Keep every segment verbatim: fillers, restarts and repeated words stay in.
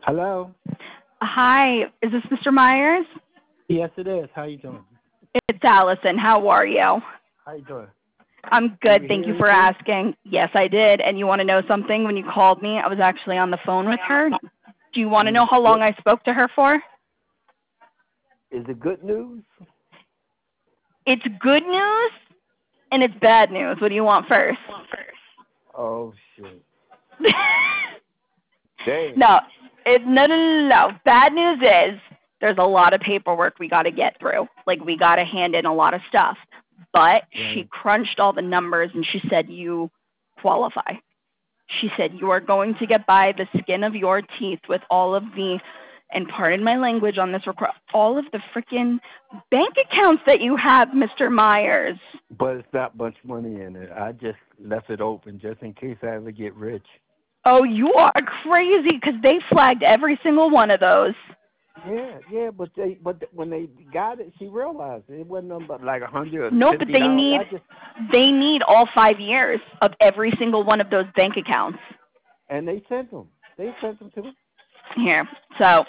Hello? Hi, is this Mister Myers? Yes, it is. How you doing? It's Allison. How are you? How you doing? I'm Did good. you Thank hear you for anything? asking. Yes, I did. And you want to know something? When you called me, I was actually on the phone with her. Do you want to know Mm, how long Good. I spoke to her for? Is it good news? It's good news and it's bad news. What do you want first? Oh shit. Damn. No, it, no, no, no, no. Bad news is there's a lot of paperwork we got to get through. Like, we got to hand in a lot of stuff. But she Right. crunched all the numbers and she said, you qualify. She said, you are going to get by the skin of your teeth with all of the, and pardon my language on this record, all of the freaking bank accounts that you have, Mister Myers. But it's not much money in it. I just left it open just in case I ever get rich. Oh, you are crazy because they flagged every single one of those. Yeah, yeah, but they but when they got it, she realized it wasn't nothing but like a hundred No, and but fifty they dollars. need I just they need all five years of every single one of those bank accounts. and they sent them. They sent them to me. Here. So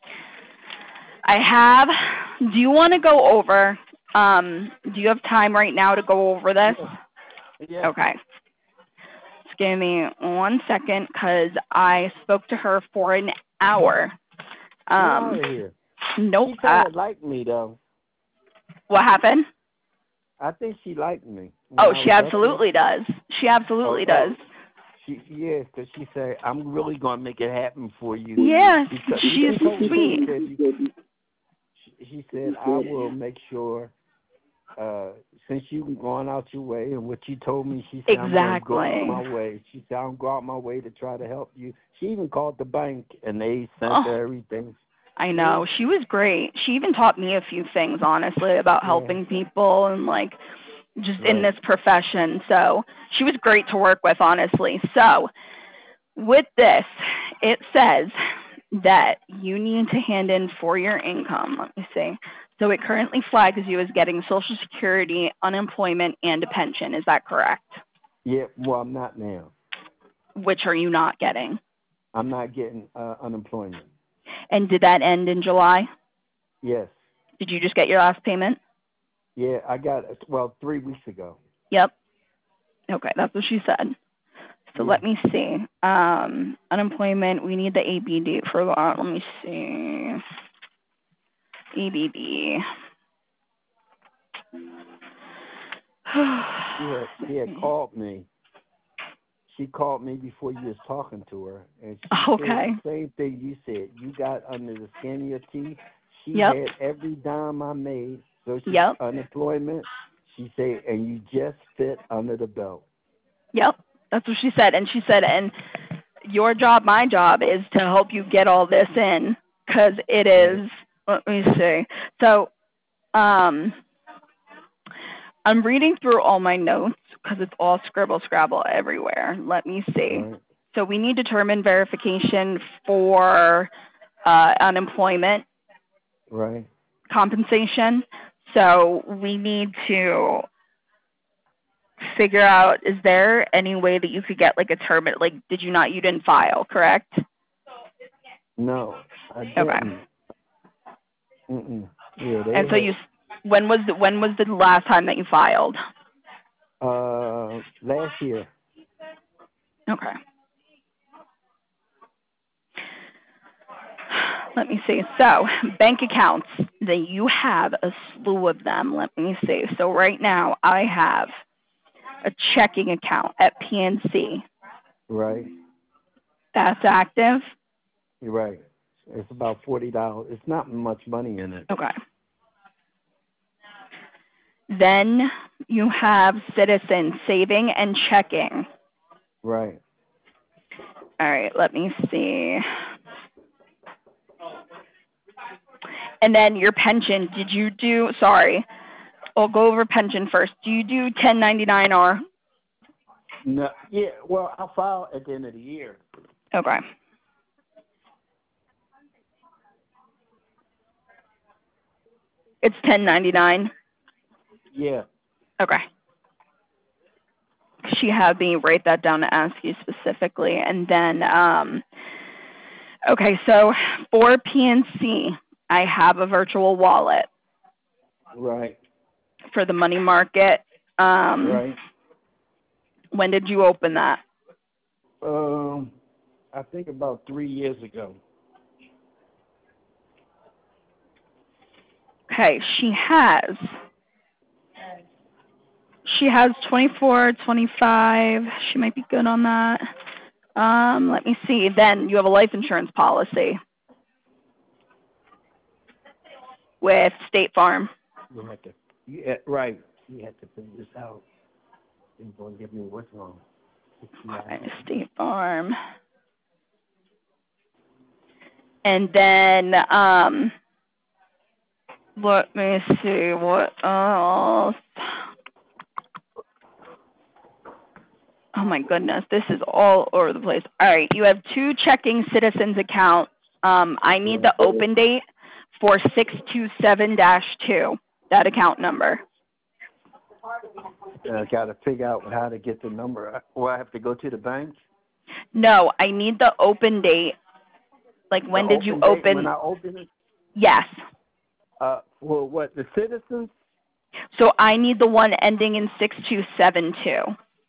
I have, do you want to go over, um, do you have time right now to go over this? Yeah, yeah. Okay. Just give me one second because I spoke to her for an hour. Get Um, out of here. nope. She Uh, kind of liked me though. what happened? I think she liked me when Oh, I she was up there. absolutely does. She absolutely Oh, does. oh, she yes, because she said I'm really gonna make it happen for you. Yes, Because she's she told me sweet. she said you, she, she said I will make sure. Uh, since you going out your way and what you told me, she said I'm gonna go out Exactly. my way. She said I'm go out my way to try to help you. She even called the bank and they sent Oh, her everything. I Yeah, know. She was great. She even taught me a few things, honestly, about yeah, helping people and, like, just in right. this profession. So she was great to work with, honestly. So with this, it says that you need to hand in for your income. Let me see. So it currently flags you as getting Social Security, unemployment, and a pension. Is that correct? Yeah, well, I'm not now. Which are you not getting? I'm not getting uh, unemployment. And did that end in July? Yes, Did you just get your last payment? yeah, I got well three weeks ago. Yep. Okay, that's what she said. So Yeah. let me see. Um, unemployment, we need the A B D for that. Let me see. A B D. She had she had called me. She called me before you was talking to her, and she said Okay. the same thing you said. You got under the skin of your teeth. She Yep. had every dime I made, so she Yep. unemployment. She said, and you just fit under the belt. Yep. That's what she said. And she said, and your job, my job, is to help you get all this in because it Right, is. Let me see. So, um, I'm reading through all my notes because it's all scribble scrabble everywhere. Let me see. right, So we need determine verification for uh, unemployment right. compensation. So we need to figure out, is there any way that you could get like a term, like did you not, you didn't file, correct? No, I Okay. didn't. Mm-mm. Yeah, And they so you, had when was the, when was the last time that you filed? uh last year. Okay. Let me see. So, bank accounts, that you have a slew of them. Let me see. So right now I have a checking account at P N C. Right, That's active. you're right. It's about forty dollars. It's not much money in it. Okay. Then you have Citizen saving and checking. Right. All right, let me see. And then your pension, did you do, sorry, I'll go over pension first. Do you do ten ninety-nine R? No, yeah. Well, I'll file at the end of the year. Okay. It's ten ninety-nine. Yeah. Okay. She had me write that down to ask you specifically. And then, um, Okay, so for P N C, I have a virtual wallet Right. for the money market. Um, Right. When did you open that? Um, I think about three years ago. Okay, she has. She has twenty-four, twenty-five. She might be good on that. Um, let me see. Then you have a life insurance policy with State Farm. You have to. Yeah, right. You have to figure this out. You're going to give me what's wrong. Okay, State Farm. And then um, let me see what else. Oh my goodness, this is all over the place. All right, you have two checking Citizens accounts. Um, I need the open date for six two seven dash two, that account number. I got to figure out how to get the number. Well, I have to go to the bank. No, I need the open date. Like, when The did you open date, open? When I open it? Yes. Uh, for what, the Citizens? So I need the one ending in six two seven two.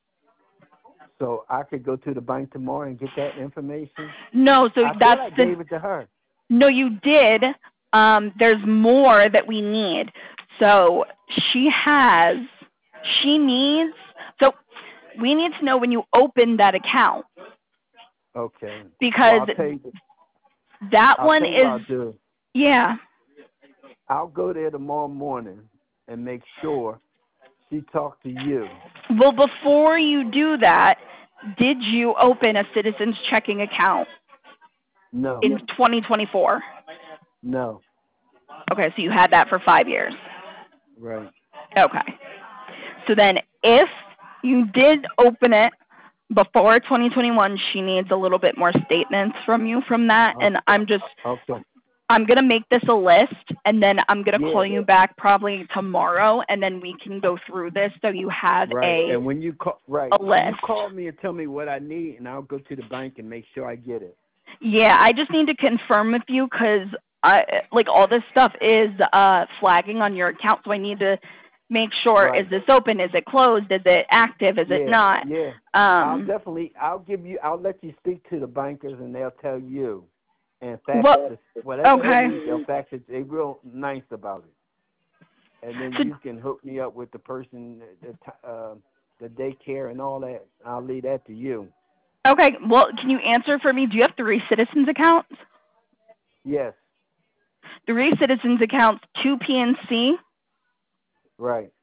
So I could go to the bank tomorrow and get that information? No, so I that's I the. gave it to her. No, you did. Um, there's more that we need. So she has. She needs. So we need to know when you open that account. Okay. Because well, I'll tell you, that I'll one tell you is. what I'll do. Yeah. I'll go there tomorrow morning and make sure she talked to you. Well, before you do that, did you open a Citizens checking account? No. In twenty twenty-four? No. Okay, so you had that for five years. Right. Okay. So then if you did open it before twenty twenty-one, she needs a little bit more statements from you from that. Okay. And I'm just, Okay. I'm going to make this a list, and then I'm going to Yeah. call you back probably tomorrow, and then we can go through this so you have Right. a, and when you call, right, a list. you call me and tell me what I need, and I'll go to the bank and make sure I get it. Yeah, I just need to confirm with you because I like all this stuff is uh, flagging on your account, so I need to make sure: Right. is this open? Is it closed? Is it active? Is yeah, it not? Yeah. I'll Um, definitely. I'll give you. I'll let you speak to the bankers, and they'll tell you. And fax well, it, whatever okay. they need, they'll fax it. They're real nice about it. And then So, you can hook me up with the person, the uh, the daycare, and all that. I'll leave that to you. okay. Well, can you answer for me? Do you have three Citizens accounts? Yes. Three Citizens accounts, two P N C, Right.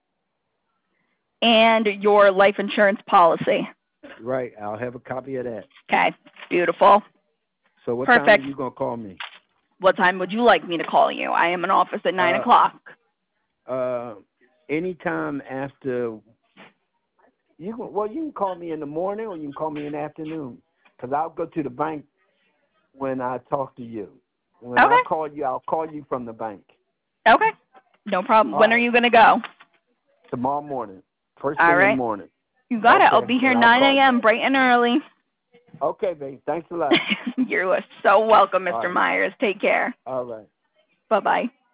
and your life insurance policy. Right. I'll have a copy of that. Okay. Beautiful. So what Perfect. time are you gonna call me? What time would you like me to call you? I am in office at nine Uh, o'clock. Uh, anytime after. You can, well, you can call me in the morning or you can call me in the afternoon, because I'll go to the bank when I talk to you. When Okay. I call you, I'll call you from the bank. Okay. No problem. All when right. are you going to go? Tomorrow morning. First All thing right. in the morning. You got okay. it. I'll be here I'll nine a.m. bright and early. Okay, babe. Thanks a lot. You're so welcome, Mister All right. Myers. Take care. All right. Bye-bye.